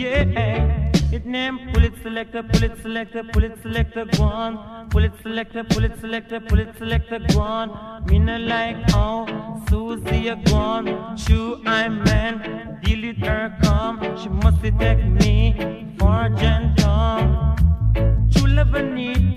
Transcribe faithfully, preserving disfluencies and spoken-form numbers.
yeah. It name pull it selector, pull it selector, pull it selector, go on. Pull it selector, pull it selector, pull it selector, go on. Me no like how Susie a gone. True, I'm man, deal with her come. She must take me for a gentle. True love I need